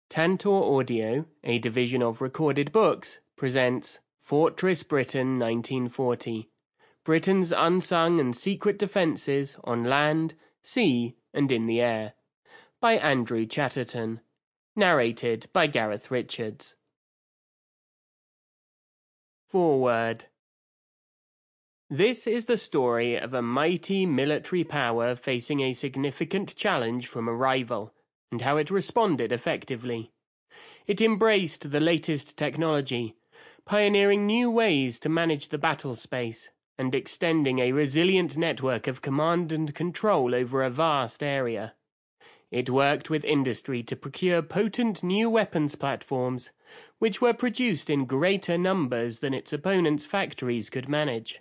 Tantor Audio, a division of Recorded Books, presents Fortress Britain 1940, Britain's Unsung and Secret Defences on Land, Sea and in the Air, by Andrew Chatterton, narrated by Gareth Richards. Foreword. This is the story of a mighty military power facing a significant challenge from a rival, and how it responded effectively. It embraced the latest technology, pioneering new ways to manage the battle space, and extending a resilient network of command and control over a vast area. It worked with industry to procure potent new weapons platforms, which were produced in greater numbers than its opponents' factories could manage.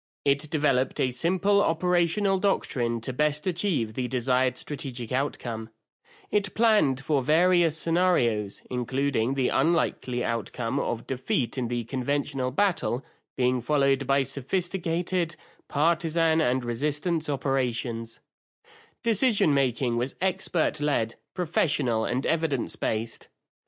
It developed a simple operational doctrine to best achieve the desired strategic outcome. It planned for various scenarios, including the unlikely outcome of defeat in the conventional battle being followed by sophisticated partisan and resistance operations. Decision-making was expert-led, professional and evidence-based.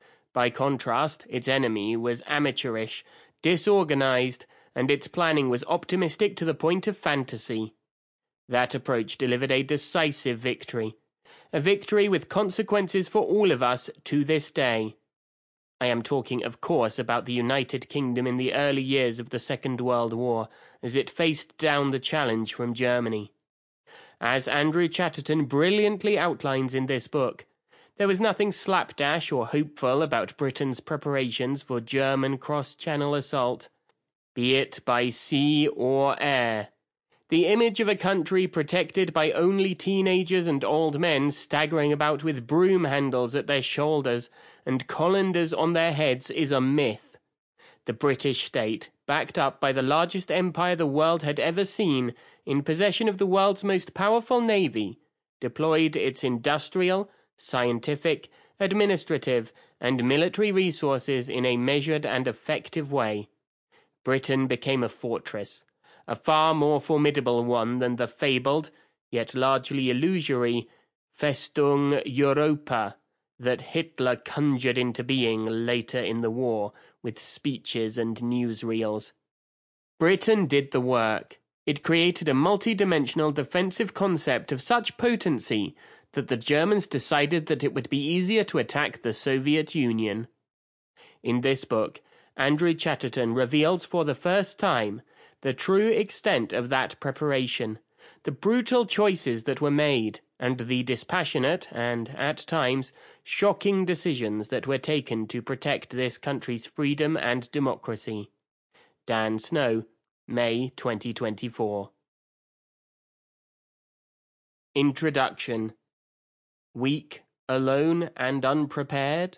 By contrast, its enemy was amateurish, disorganized, and its planning was optimistic to the point of fantasy. That approach delivered a decisive victory. A victory with consequences for all of us to this day. I am talking, of course, about the United Kingdom in the early years of the Second World War, as it faced down the challenge from Germany. As Andrew Chatterton brilliantly outlines in this book, there was nothing slapdash or hopeful about Britain's preparations for German cross-channel assault, be it by sea or air. The image of a country protected by only teenagers and old men staggering about with broom handles at their shoulders and colanders on their heads is a myth. The British state, backed up by the largest empire the world had ever seen, in possession of the world's most powerful navy, deployed its industrial, scientific, administrative, and military resources in a measured and effective way. Britain became a fortress, a far more formidable one than the fabled, yet largely illusory, Festung Europa that Hitler conjured into being later in the war with speeches and newsreels. Britain did the work. It created a multi-dimensional defensive concept of such potency that the Germans decided that it would be easier to attack the Soviet Union. In this book, Andrew Chatterton reveals for the first time the true extent of that preparation, the brutal choices that were made, and the dispassionate and, at times, shocking decisions that were taken to protect this country's freedom and democracy. Dan Snow, May 2024. Introduction. Weak, alone, and unprepared?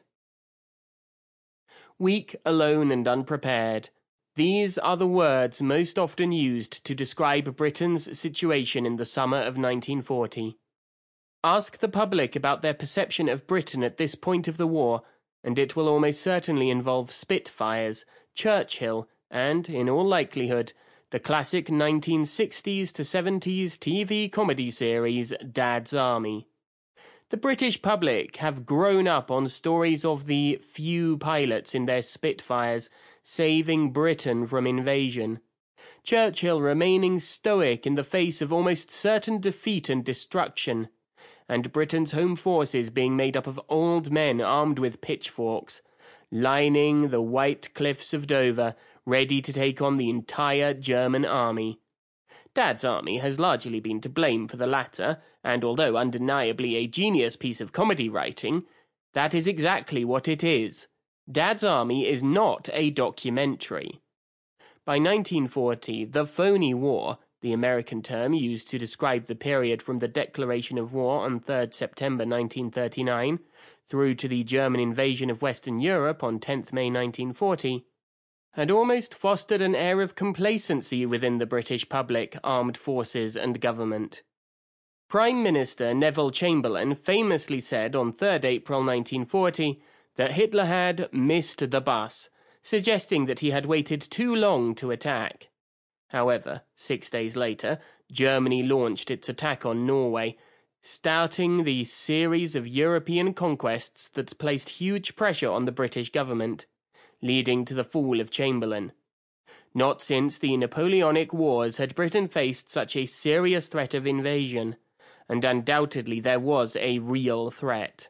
Weak, alone, and unprepared. These are the words most often used to describe Britain's situation in the summer of 1940. Ask the public about their perception of Britain at this point of the war, and it will almost certainly involve Spitfires, Churchill, and, in all likelihood, the classic 1960s to 70s TV comedy series Dad's Army. The British public have grown up on stories of the few pilots in their Spitfires saving Britain from invasion, Churchill remaining stoic in the face of almost certain defeat and destruction, and Britain's home forces being made up of old men armed with pitchforks, lining the white cliffs of Dover, ready to take on the entire German army. Dad's Army has largely been to blame for the latter, and although undeniably a genius piece of comedy writing, that is exactly what it is. Dad's Army is not a documentary. By 1940, the phony war, the American term used to describe the period from the declaration of war on 3rd September 1939 through to the German invasion of Western Europe on 10th May 1940, had almost fostered an air of complacency within the British public, armed forces and government. Prime Minister Neville Chamberlain famously said on 3rd April 1940 that Hitler had missed the bus, suggesting that he had waited too long to attack. However, 6 days later, Germany launched its attack on Norway, starting the series of European conquests that placed huge pressure on the British government, leading to the fall of Chamberlain. Not since the Napoleonic Wars had Britain faced such a serious threat of invasion, and undoubtedly there was a real threat.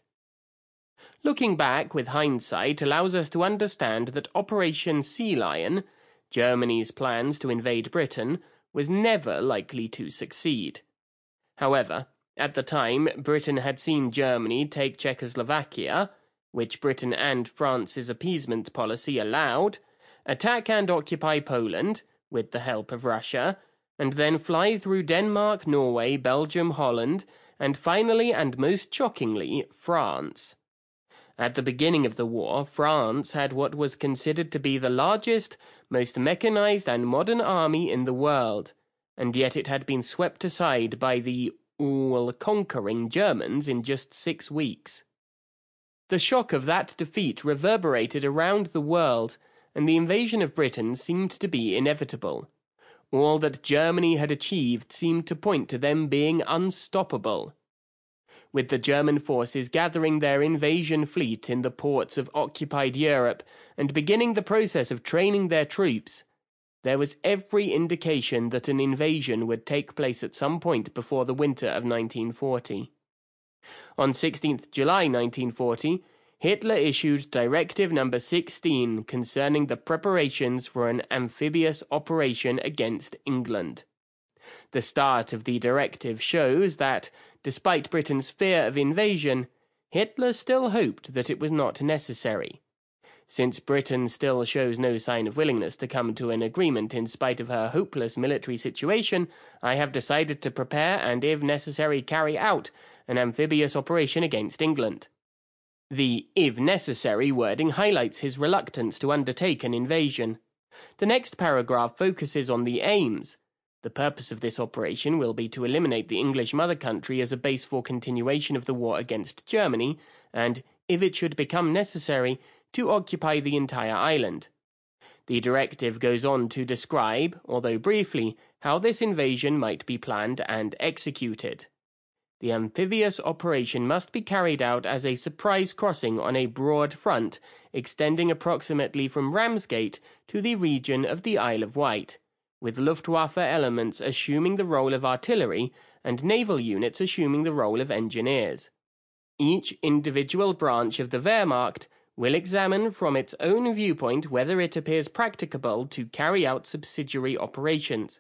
Looking back with hindsight allows us to understand that Operation Sea Lion, Germany's plans to invade Britain, was never likely to succeed. However, at the time, Britain had seen Germany take Czechoslovakia, which Britain and France's appeasement policy allowed, attack and occupy Poland, with the help of Russia, and then fly through Denmark, Norway, Belgium, Holland, and finally and most shockingly, France. At the beginning of the war, France had what was considered to be the largest, most mechanized and modern army in the world, and yet it had been swept aside by the all-conquering Germans in just 6 weeks. The shock of that defeat reverberated around the world, and the invasion of Britain seemed to be inevitable. All that Germany had achieved seemed to point to them being unstoppable. With the German forces gathering their invasion fleet in the ports of occupied Europe and beginning the process of training their troops, there was every indication that an invasion would take place at some point before the winter of 1940. On 16th July 1940, Hitler issued Directive No. 16 concerning the preparations for an amphibious operation against England. The start of the directive shows that, despite Britain's fear of invasion, Hitler still hoped that it was not necessary. Since Britain still shows no sign of willingness to come to an agreement in spite of her hopeless military situation, I have decided to prepare and, if necessary, carry out an amphibious operation against England. The "if necessary" wording highlights his reluctance to undertake an invasion. The next paragraph focuses on the aims. The purpose of this operation will be to eliminate the English mother country as a base for continuation of the war against Germany, and, if it should become necessary, to occupy the entire island. The directive goes on to describe, although briefly, how this invasion might be planned and executed. The amphibious operation must be carried out as a surprise crossing on a broad front, extending approximately from Ramsgate to the region of the Isle of Wight, with Luftwaffe elements assuming the role of artillery and naval units assuming the role of engineers. Each individual branch of the Wehrmacht will examine from its own viewpoint whether it appears practicable to carry out subsidiary operations.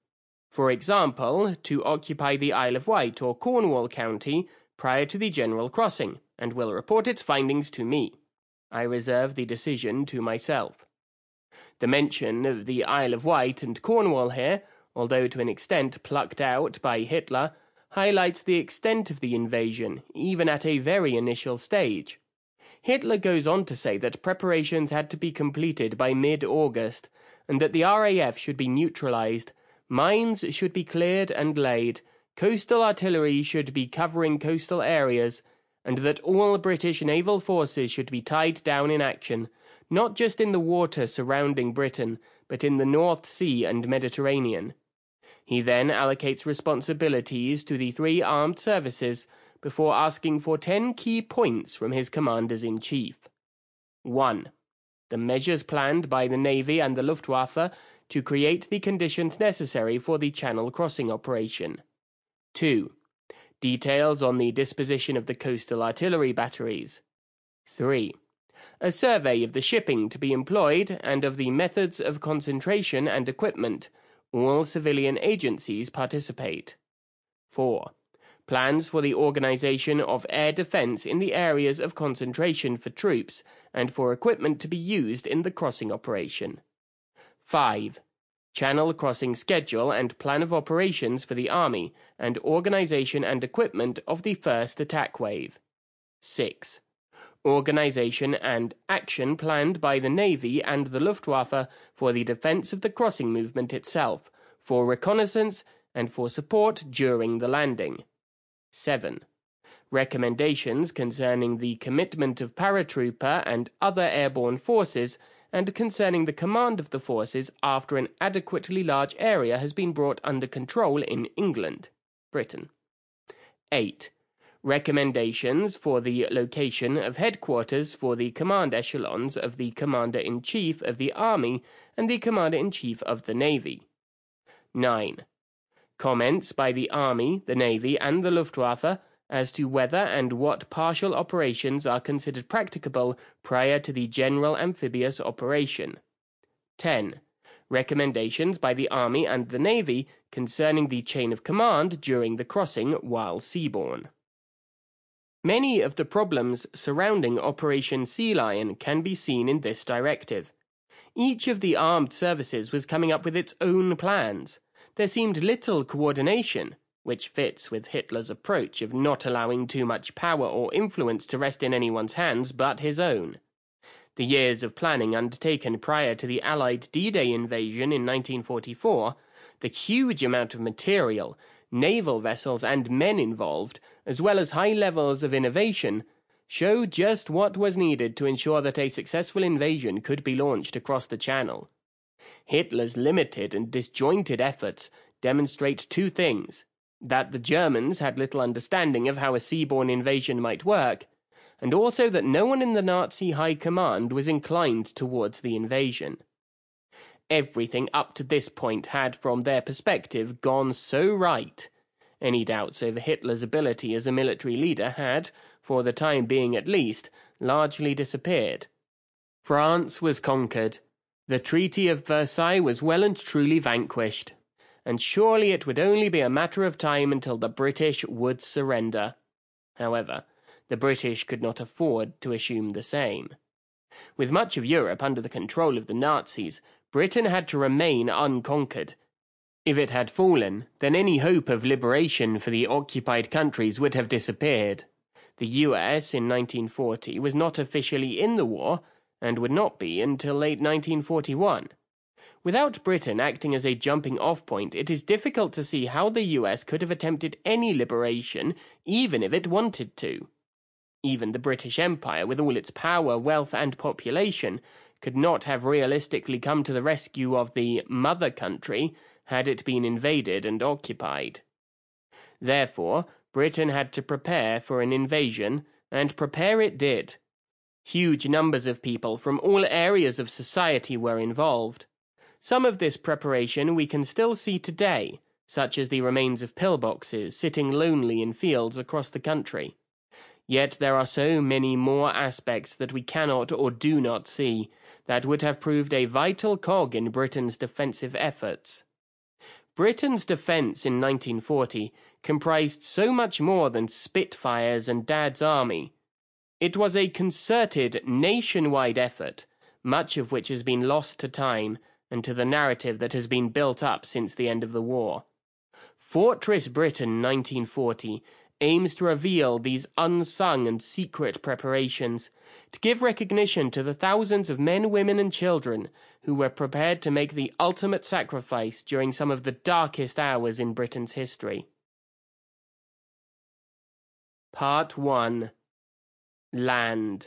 For example, to occupy the Isle of Wight or Cornwall County prior to the general crossing, and will report its findings to me. I reserve the decision to myself. The mention of the Isle of Wight and Cornwall here, although to an extent plucked out by Hitler, highlights the extent of the invasion, even at a very initial stage. Hitler goes on to say that preparations had to be completed by mid-August, and that the RAF should be neutralized, mines should be cleared and laid, coastal artillery should be covering coastal areas, and that all British naval forces should be tied down in action, not just in the water surrounding Britain, but in the North Sea and Mediterranean. He then allocates responsibilities to the 3 armed services before asking for 10 key points from his commanders-in-chief. 1. The measures planned by the Navy and the Luftwaffe to create the conditions necessary for the Channel crossing operation. 2. Details on the disposition of the coastal artillery batteries. 3. A survey of the shipping to be employed and of the methods of concentration and equipment. All civilian agencies participate. 4. Plans for the organization of air defense in the areas of concentration for troops and for equipment to be used in the crossing operation. 5. Channel crossing schedule and plan of operations for the Army and organization and equipment of the first attack wave. 6. Organization and action planned by the Navy and the Luftwaffe for the defense of the crossing movement itself, for reconnaissance, and for support during the landing. 7. Recommendations concerning the commitment of paratrooper and other airborne forces and concerning the command of the forces after an adequately large area has been brought under control in England, Britain. 8. Recommendations for the location of headquarters for the command echelons of the Commander-in-Chief of the Army and the Commander-in-Chief of the Navy. 9. Comments by the Army, the Navy, and the Luftwaffe as to whether and what partial operations are considered practicable prior to the general amphibious operation. 10. Recommendations by the Army and the Navy concerning the chain of command during the crossing while seaborne. Many of the problems surrounding Operation Sea Lion can be seen in this directive. Each of the armed services was coming up with its own plans. There seemed little coordination, which fits with Hitler's approach of not allowing too much power or influence to rest in anyone's hands but his own. The years of planning undertaken prior to the Allied D-Day invasion in 1944, the huge amount of material, naval vessels and men involved, as well as high levels of innovation, show just what was needed to ensure that a successful invasion could be launched across the Channel. Hitler's limited and disjointed efforts demonstrate two things: that the Germans had little understanding of how a seaborne invasion might work, and also that no one in the Nazi high command was inclined towards the invasion. Everything up to this point had, from their perspective, gone so right. Any doubts over Hitler's ability as a military leader had, for the time being at least, largely disappeared. France was conquered. The Treaty of Versailles was well and truly vanquished, and surely it would only be a matter of time until the British would surrender. However, the British could not afford to assume the same. With much of Europe under the control of the Nazis, Britain had to remain unconquered. If it had fallen, then any hope of liberation for the occupied countries would have disappeared. The US in 1940 was not officially in the war, and would not be until late 1941. Without Britain acting as a jumping-off point, it is difficult to see how the US could have attempted any liberation, even if it wanted to. Even the British Empire, with all its power, wealth, and population, could not have realistically come to the rescue of the mother country had it been invaded and occupied. Therefore, Britain had to prepare for an invasion, and prepare it did. Huge numbers of people from all areas of society were involved. Some of this preparation we can still see today, such as the remains of pillboxes sitting lonely in fields across the country. Yet there are so many more aspects that we cannot or do not see that would have proved a vital cog in Britain's defensive efforts. Britain's defense in 1940 comprised so much more than Spitfires and Dad's Army. It was a concerted, nationwide effort, much of which has been lost to time and to the narrative that has been built up since the end of the war. Fortress Britain 1940 aims to reveal these unsung and secret preparations, to give recognition to the thousands of men, women, and children who were prepared to make the ultimate sacrifice during some of the darkest hours in Britain's history. Part 1. Land.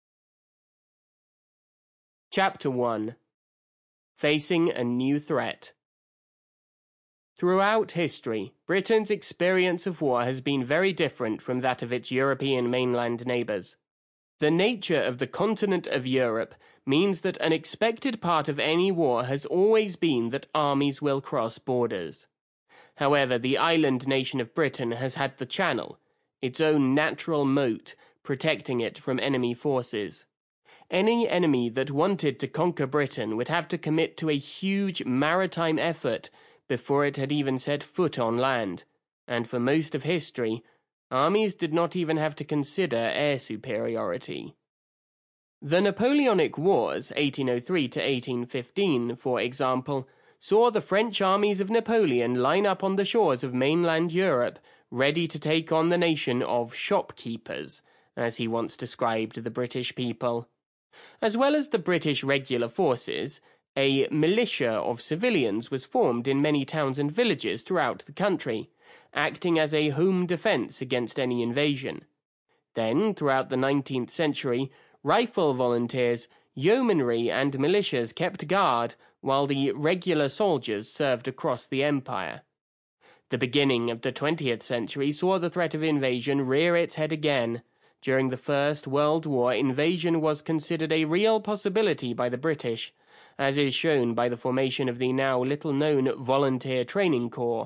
Chapter 1. Facing a New Threat. Throughout history, Britain's experience of war has been very different from that of its European mainland neighbours. The nature of the continent of Europe means that an expected part of any war has always been that armies will cross borders. However, the island nation of Britain has had the Channel, its own natural moat, protecting it from enemy forces. Any enemy that wanted to conquer Britain would have to commit to a huge maritime effort before it had even set foot on land, and for most of history, armies did not even have to consider air superiority. The Napoleonic Wars, 1803 to 1815, for example, saw the French armies of Napoleon line up on the shores of mainland Europe, ready to take on the nation of shopkeepers, as he once described the British people. As well as the British regular forces, a militia of civilians was formed in many towns and villages throughout the country, acting as a home defence against any invasion. Then, throughout the 19th century, rifle volunteers, yeomanry and militias kept guard while the regular soldiers served across the empire. The beginning of the 20th century saw the threat of invasion rear its head again. During the First World War, invasion was considered a real possibility by the British, as is shown by the formation of the now little-known Volunteer Training Corps,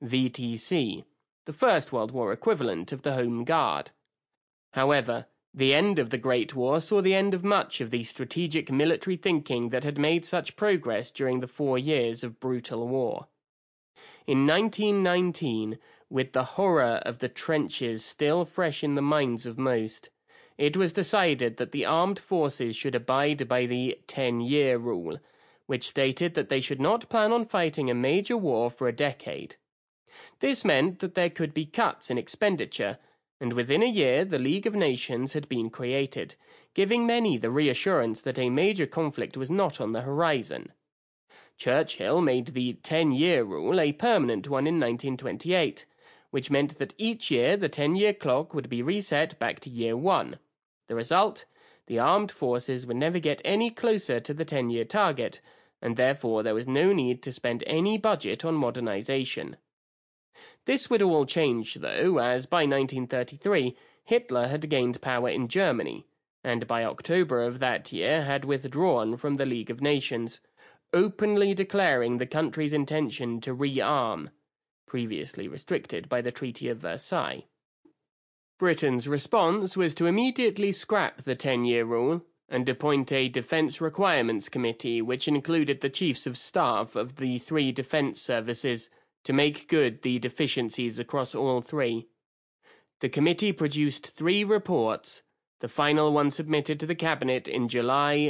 VTC, the First World War equivalent of the Home Guard. However, the end of the Great War saw the end of much of the strategic military thinking that had made such progress during the 4 years of brutal war. In 1919, with the horror of the trenches still fresh in the minds of most, it was decided that the armed forces should abide by the 10-year rule, which stated that they should not plan on fighting a major war for a decade. This meant that there could be cuts in expenditure, and within a year the League of Nations had been created, giving many the reassurance that a major conflict was not on the horizon. Churchill made the 10-year rule a permanent one in 1928, which meant that each year the 10-year clock would be reset back to year 1. The result? The armed forces would never get any closer to the 10-year target, and therefore there was no need to spend any budget on modernization. This would all change, though, as by 1933 Hitler had gained power in Germany, and by October of that year had withdrawn from the League of Nations, openly declaring the country's intention to rearm, previously restricted by the Treaty of Versailles. Britain's response was to immediately scrap the 10-year rule and appoint a Defence Requirements Committee which included the Chiefs of Staff of the 3 defence services to make good the deficiencies across all 3. The committee produced 3 reports, the final one submitted to the Cabinet in July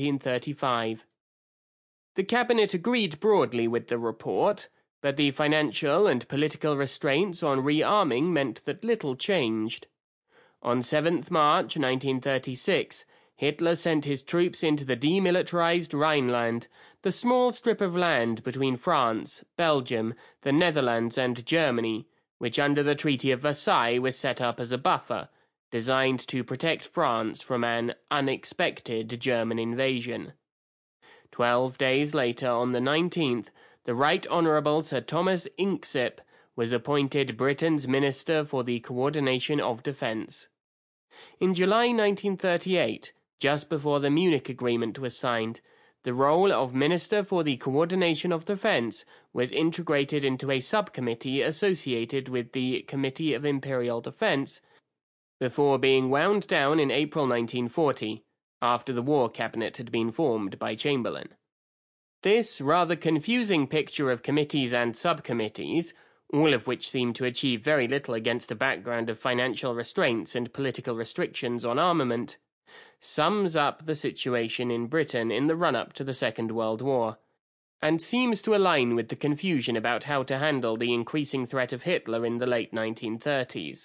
1935. The Cabinet agreed broadly with the report, but the financial and political restraints on rearming meant that little changed. On 7th March 1936, Hitler sent his troops into the demilitarized Rhineland, the small strip of land between France, Belgium, the Netherlands and Germany, which under the Treaty of Versailles was set up as a buffer, designed to protect France from an unexpected German invasion. 12 days later, on the 19th, the Right Honourable Sir Thomas Inksip was appointed Britain's Minister for the Coordination of Defence. In July 1938, just before the Munich Agreement was signed, the role of Minister for the Coordination of Defence was integrated into a subcommittee associated with the Committee of Imperial Defence, before being wound down in April 1940. After the War Cabinet had been formed by Chamberlain. This rather confusing picture of committees and subcommittees, all of which seemed to achieve very little against a background of financial restraints and political restrictions on armament, sums up the situation in Britain in the run-up to the Second World War, and seems to align with the confusion about how to handle the increasing threat of Hitler in the late 1930s.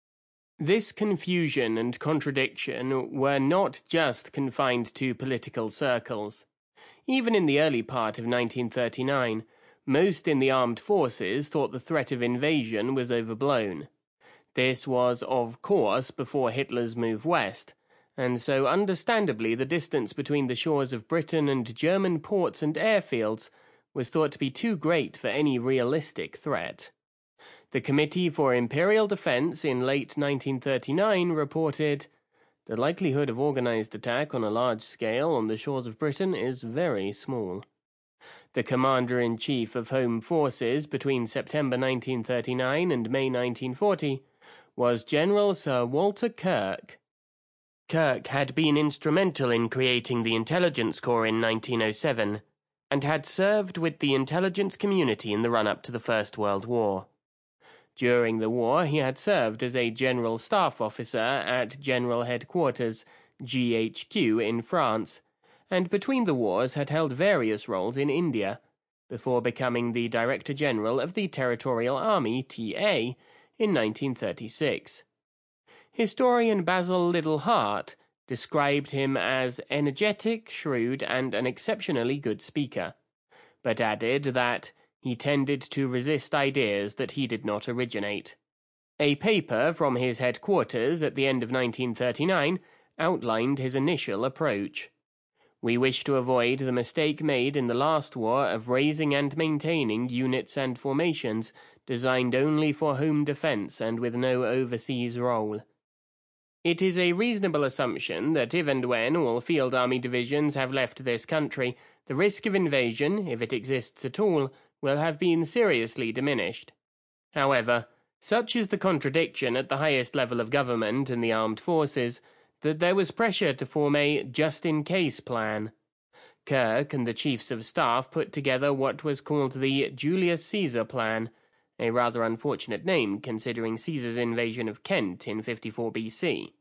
This confusion and contradiction were not just confined to political circles. Even in the early part of 1939, most in the armed forces thought the threat of invasion was overblown. This was, of course, before Hitler's move west, and so understandably the distance between the shores of Britain and German ports and airfields was thought to be too great for any realistic threat. The Committee for Imperial Defence in late 1939 reported, "The likelihood of organised attack on a large scale on the shores of Britain is very small." The Commander-in-Chief of Home Forces between September 1939 and May 1940 was General Sir Walter Kirk. Kirk had been instrumental in creating the Intelligence Corps in 1907, and had served with the intelligence community in the run-up to the First World War. During the war, he had served as a General Staff Officer at General Headquarters, GHQ, in France, and between the wars had held various roles in India, before becoming the Director General of the Territorial Army, TA, in 1936. Historian Basil Liddell Hart described him as energetic, shrewd, and an exceptionally good speaker, but added that he tended to resist ideas that he did not originate. A paper from his headquarters at the end of 1939 outlined his initial approach. "We wish to avoid the mistake made in the last war of raising and maintaining units and formations designed only for home defense and with no overseas role. It is a reasonable assumption that if and when all field army divisions have left this country, the risk of invasion, if it exists at all, will have been seriously diminished. However, such is the contradiction at the highest level of government and the armed forces that there was pressure to form a just-in-case plan. Kirk and the chiefs of staff put together what was called the Julius Caesar Plan, a rather unfortunate name considering Caesar's invasion of Kent in 54 BC.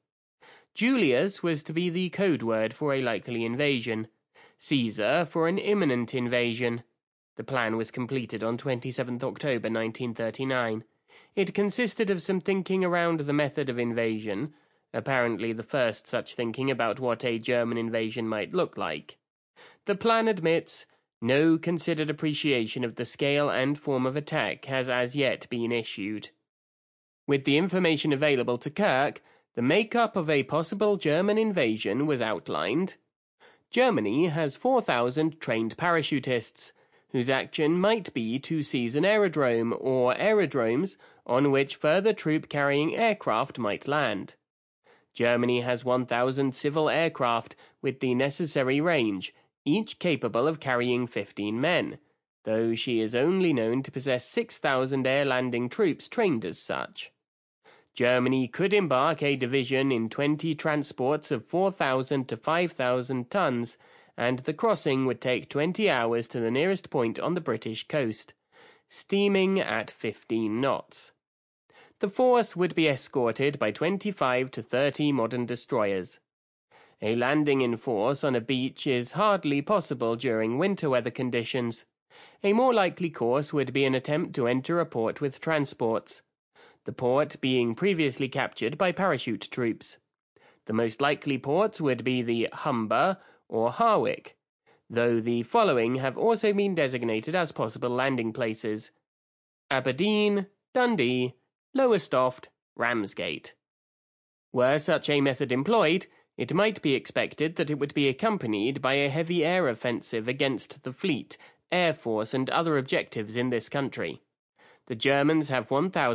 Julius was to be the code word for a likely invasion, Caesar for an imminent invasion. The plan was completed on 27 October 1939. It consisted of some thinking around the method of invasion, apparently the first such thinking about what a German invasion might look like. The plan admits no considered appreciation of the scale and form of attack has as yet been issued. With the information available to Kirk, the makeup of a possible German invasion was outlined. Germany has 4,000 trained parachutists, whose action might be to seize an aerodrome or aerodromes on which further troop-carrying aircraft might land. Germany has 1,000 civil aircraft with the necessary range, each capable of carrying 15 men, though she is only known to possess 6,000 air-landing troops trained as such. Germany could embark a division in 20 transports of 4,000 to 5,000 tons, and the crossing would take 20 hours to the nearest point on the British coast, steaming at 15 knots. The force would be escorted by 25 to 30 modern destroyers. A landing in force on a beach is hardly possible during winter weather conditions. A more likely course would be an attempt to enter a port with transports, the port being previously captured by parachute troops. The most likely ports would be the Humber or Harwich, though the following have also been designated as possible landing places: Aberdeen, Dundee, Lowestoft, Ramsgate. Were such a method employed, it might be expected that it would be accompanied by a heavy air offensive against the fleet, air force and other objectives in this country. The Germans have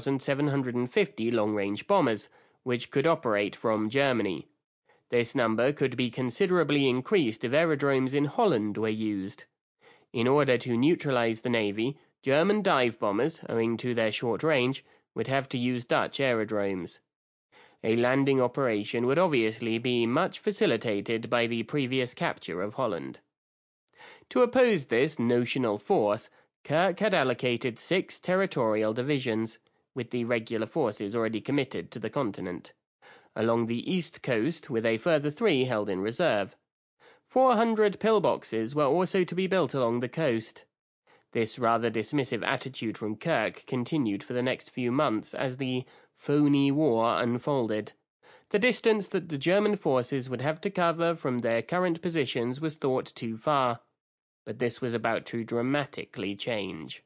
1,750 long-range bombers, which could operate from Germany. This number could be considerably increased if aerodromes in Holland were used. In order to neutralize the Navy, German dive bombers, owing to their short range, would have to use Dutch aerodromes. A landing operation would obviously be much facilitated by the previous capture of Holland. To oppose this notional force, Kirk had allocated 6 territorial divisions, with the regular forces already committed to the continent, along the east coast with a further 3 held in reserve. 400 pillboxes were also to be built along the coast. This rather dismissive attitude from Kirk continued for the next few months as the phony war unfolded. The distance that the German forces would have to cover from their current positions was thought too far, but this was about to dramatically change.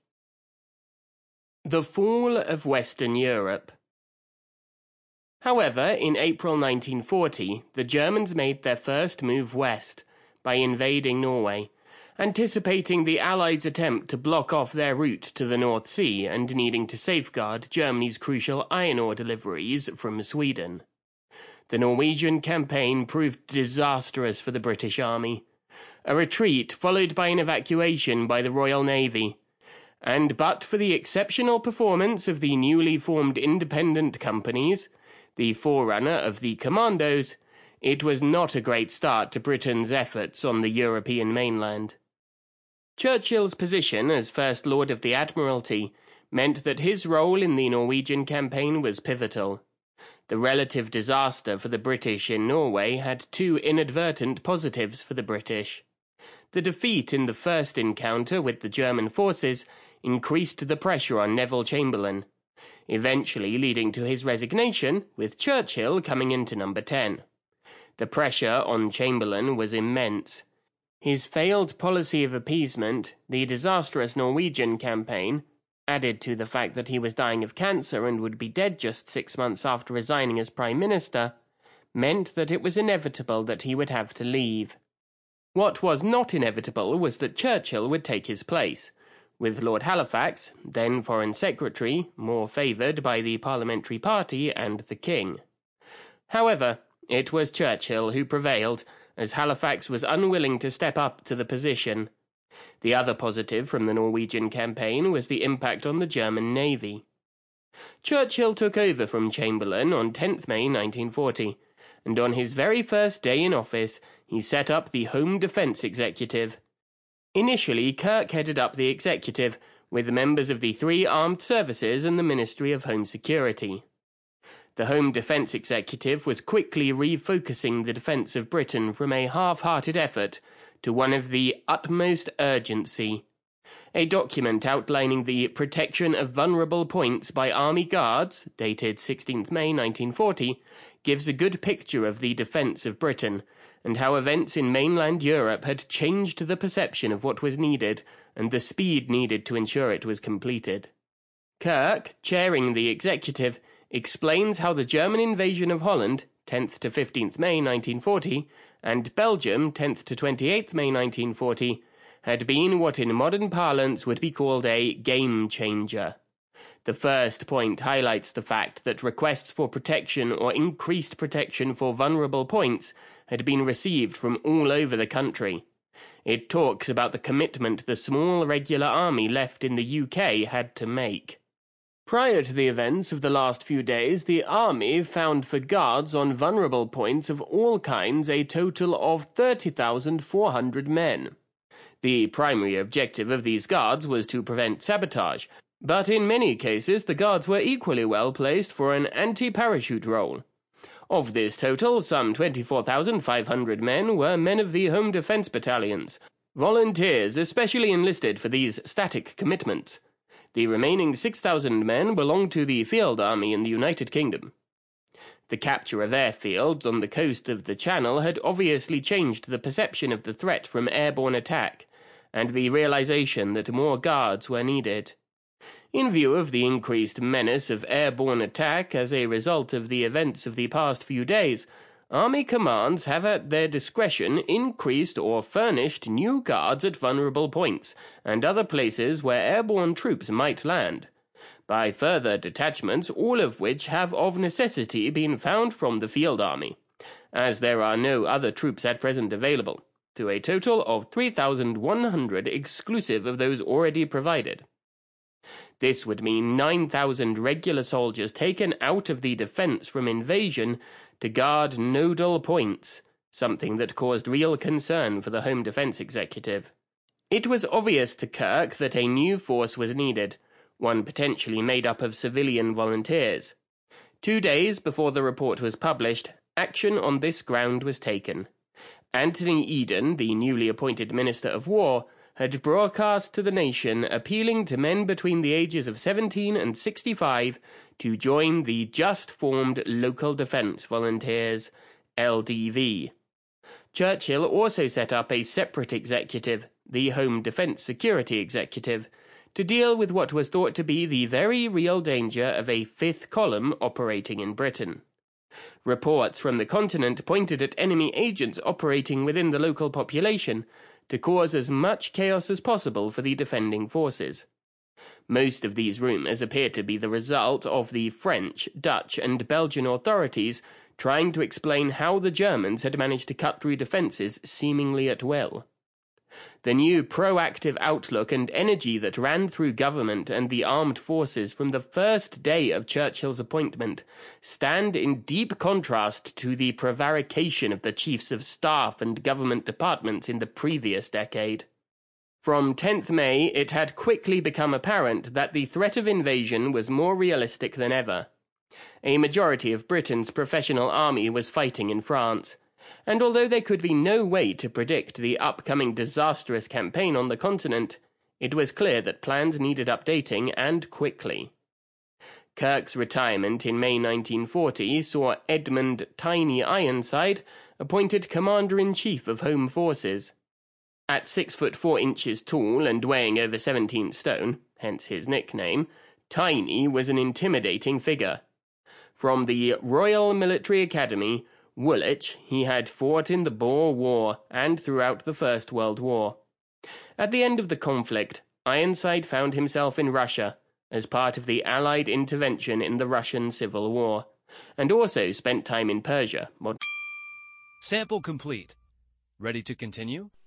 The fall of Western Europe. However, in April 1940, the Germans made their first move west by invading Norway, anticipating the Allies' attempt to block off their route to the North Sea and needing to safeguard Germany's crucial iron ore deliveries from Sweden. The Norwegian campaign proved disastrous for the British Army. A retreat followed by an evacuation by the Royal Navy, and but for the exceptional performance of the newly formed independent companies, the forerunner of the Commandos, it was not a great start to Britain's efforts on the European mainland. Churchill's position as First Lord of the Admiralty meant that his role in the Norwegian campaign was pivotal. The relative disaster for the British in Norway had 2 inadvertent positives for the British. The defeat in the first encounter with the German forces increased the pressure on Neville Chamberlain, eventually leading to his resignation, with Churchill coming into number 10. The pressure on Chamberlain was immense. His failed policy of appeasement, the disastrous Norwegian campaign, added to the fact that he was dying of cancer and would be dead just 6 months after resigning as Prime Minister, meant that it was inevitable that he would have to leave. What was not inevitable was that Churchill would take his place, with Lord Halifax, then Foreign Secretary, more favoured by the parliamentary party and the king. However, it was Churchill who prevailed, as Halifax was unwilling to step up to the position. The other positive from the Norwegian campaign was the impact on the German navy. Churchill took over from Chamberlain on 10th May 1940, and on his very first day in office, he set up the Home Defence Executive. Initially, Kirk headed up the executive, with members of the three armed services and the Ministry of Home Security. The Home Defence Executive was quickly refocusing the defence of Britain from a half-hearted effort to one of the utmost urgency. A document outlining the protection of vulnerable points by Army Guards, dated 16th May 1940, gives a good picture of the defence of Britain, and how events in mainland Europe had changed the perception of what was needed and the speed needed to ensure it was completed. Kirk, chairing the executive, explains how the German invasion of Holland, 10th to 15th May 1940, and Belgium, 10th to 28th May 1940, had been what in modern parlance would be called a game changer. The first point highlights the fact that requests for protection or increased protection for vulnerable points had been received from all over the country. It talks about the commitment the small regular army left in the UK had to make. Prior to the events of the last few days, the army found for guards on vulnerable points of all kinds a total of 30,400 men. The primary objective of these guards was to prevent sabotage, but in many cases the guards were equally well placed for an anti-parachute role. Of this total, some 24,500 men were men of the Home Defence Battalions, volunteers especially enlisted for these static commitments. The remaining 6,000 men belonged to the Field Army in the United Kingdom. The capture of airfields on the coast of the Channel had obviously changed the perception of the threat from airborne attack, and the realization that more guards were needed. In view of the increased menace of airborne attack as a result of the events of the past few days, Army commands have at their discretion increased or furnished new guards at vulnerable points and other places where airborne troops might land, by further detachments, all of which have of necessity been found from the Field Army, as there are no other troops at present available, to a total of 3,100 exclusive of those already provided. This would mean 9,000 regular soldiers taken out of the defence from invasion to guard nodal points, something that caused real concern for the Home Defence Executive. It was obvious to Kirk that a new force was needed, one potentially made up of civilian volunteers. 2 days before the report was published, action on this ground was taken. Anthony Eden, the newly appointed Minister of War, had broadcast to the nation appealing to men between the ages of 17 and 65 to join the just-formed Local Defence Volunteers, LDV. Churchill also set up a separate executive, the Home Defence Security Executive, to deal with what was thought to be the very real danger of a fifth column operating in Britain. Reports from the continent pointed at enemy agents operating within the local population to cause as much chaos as possible for the defending forces. Most of these rumours appear to be the result of the French, Dutch and Belgian authorities trying to explain how the Germans had managed to cut through defences seemingly at will. The new proactive outlook and energy that ran through government and the armed forces from the first day of Churchill's appointment stand in deep contrast to the prevarication of the chiefs of staff and government departments in the previous decade. From 10th May, it had quickly become apparent that the threat of invasion was more realistic than ever. A majority of Britain's professional army was fighting in France, and although there could be no way to predict the upcoming disastrous campaign on the continent, it was clear that plans needed updating, and quickly. Kirk's retirement in May 1940 saw Edmund "Tiny" Ironside appointed Commander-in-Chief of Home Forces. At 6'4" tall and weighing over 17 stone, hence his nickname, Tiny was an intimidating figure. From the Royal Military Academy, Woolwich, he had fought in the Boer War and throughout the First World War. At the end of the conflict, Ironside found himself in Russia as part of the Allied intervention in the Russian Civil War, and also spent time in Persia. Sample complete. Ready to continue?